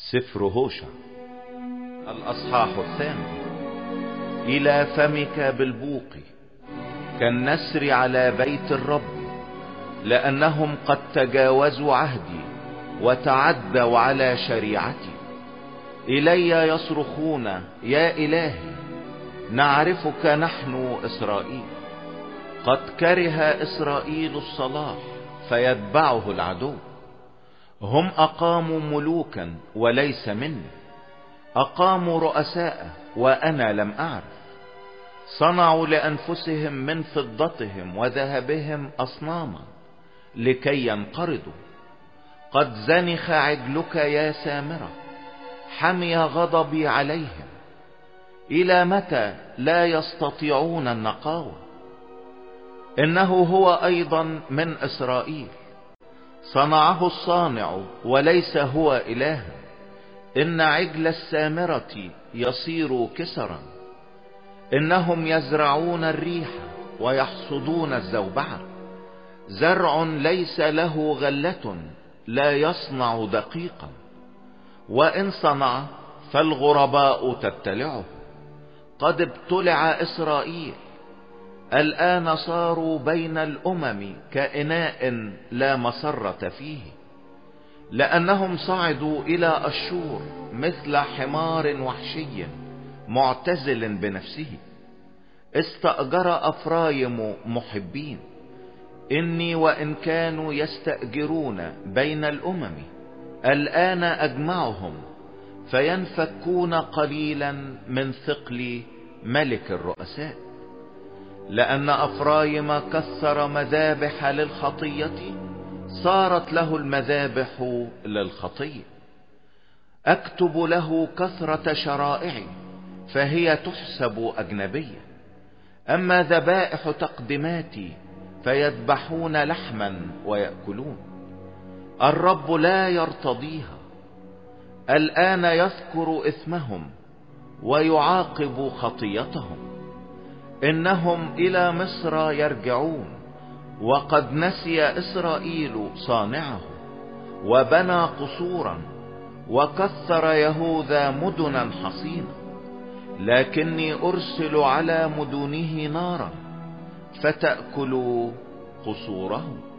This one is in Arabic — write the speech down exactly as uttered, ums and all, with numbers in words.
سفر هوشع الأصحاح الثامن. إلى فمك بالبوق كالنسر على بيت الرب، لأنهم قد تجاوزوا عهدي وتعدوا على شريعتي. إلي يصرخون يا إلهي، نعرفك نحن إسرائيل. قد كره إسرائيل الصلاح فيتبعه العدو. هم أقاموا ملوكا وليس مني، أقاموا رؤساء وأنا لم أعرف. صنعوا لأنفسهم من فضتهم وذهبهم أصناما لكي ينقرضوا. قد زنخ عجلك يا سامرة، حمي غضبي عليهم. إلى متى لا يستطيعون النقاوة؟ إنه هو أيضا من إسرائيل، صنعه الصانع وليس هو إلها. إن عجل السامرة يصير كسرا. إنهم يزرعون الريح ويحصدون الزوبعة. زرع ليس له غلة لا يصنع دقيقا، وإن صنع فالغرباء تبتلعه. قد ابتلع إسرائيل، الآن صاروا بين الأمم كإناء لا مسرة فيه. لأنهم صعدوا إلى أشور مثل حمار وحشي معتزل بنفسه. استأجر أفرايم محبين، إني وإن كانوا يستأجرون بين الأمم الآن أجمعهم، فينفكون قليلا من ثقل ملك الرؤساء. لأن أفرايم كثر مذابح للخطية، صارت له المذابح للخطية. أكتب له كثرة شرائعي، فهي تحسب أجنبية. أما ذبائح تقدماتي فيذبحون لحما ويأكلون. الرب لا يرتضيها. الآن يذكر إثمهم ويعاقب خطيتهم. إنهم إلى مصر يرجعون، وقد نسي إسرائيل صانعه وبنى قصورا، وكثر يهوذا مدنا حصينة. لكني أرسل على مدنه نارا فتأكل قصوره.